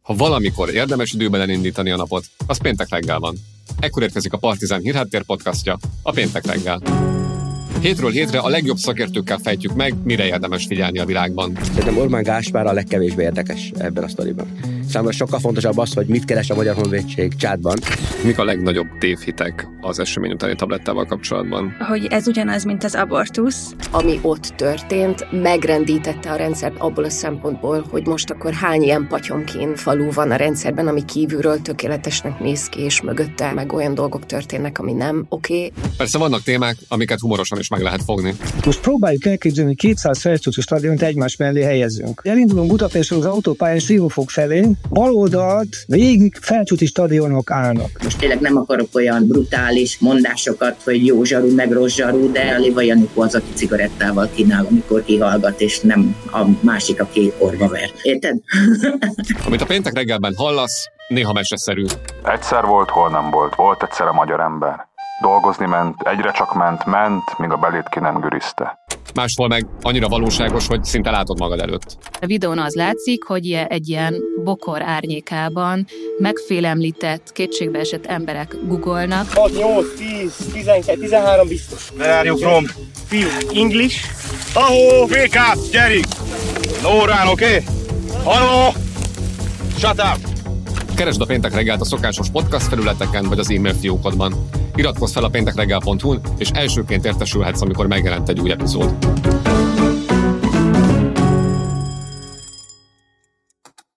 Ha valamikor érdemes időben elindítani a napot, az péntek reggel van. Ekkor érkezik a Partizán Hírháttér podcastja, a Péntek reggel. Hétről hétre a legjobb szakértőkkel fejtjük meg, mire érdemes figyelni a világban. Szerintem Orbán Gáspár a legkevésbé érdekes ebben a sztoriban. Számomra sokkal fontosabb az, hogy mit keres a Magyar Honvédség Csádban. Mik a legnagyobb tévhitek az esemény utáni tablettával kapcsolatban? Hogy ez ugyanaz, mint az abortusz. Ami ott történt, megrendítette a rendszert abból a szempontból, hogy most akkor hány ilyen patyomkén falu van a rendszerben, ami kívülről tökéletesnek néz ki, és mögötte meg olyan dolgok történnek, ami nem oké. Persze vannak témák, amiket humorosan is meg lehet fogni. Most próbáljuk elképzelni, 200 felcsúcsú stadiont egymás mellé helyezünk. Elindulunk Budapestről az autópályán Siófok felé, bal oldalt végig felcsúcsi stadionok állnak. Most tényleg nem akarok olyan brutális mondásokat, hogy jó zsarú, meg rossz zsarú, de a Léva Janikó az, aki cigarettával kínál, amikor kihallgat, és nem a másik, aki orba ver. Érted? Amit a péntek reggelben hallasz, néha meseszerű. Egyszer volt, hol nem volt. Volt egyszer a magyar ember. Dolgozni ment, egyre csak ment, míg a belét ki nem gürizte. Máshol meg annyira valóságos, hogy szinte látod magad előtt. A videón az látszik, hogy egy ilyen bokor árnyékában megfélemlített, kétségbeesett emberek googolnak. 6, 8, 10, 12, 13 biztos. Where are you from? Feel English. Ahó, wake up, Jerry! No run, okay? Hello! Shut up! Keresd a Péntek reggelt a szokásos podcast felületeken, vagy az e-mail fiókodban. Iratkozz fel a péntekreggel.hu-n, és elsőként értesülhetsz, amikor megjelent egy új epizód.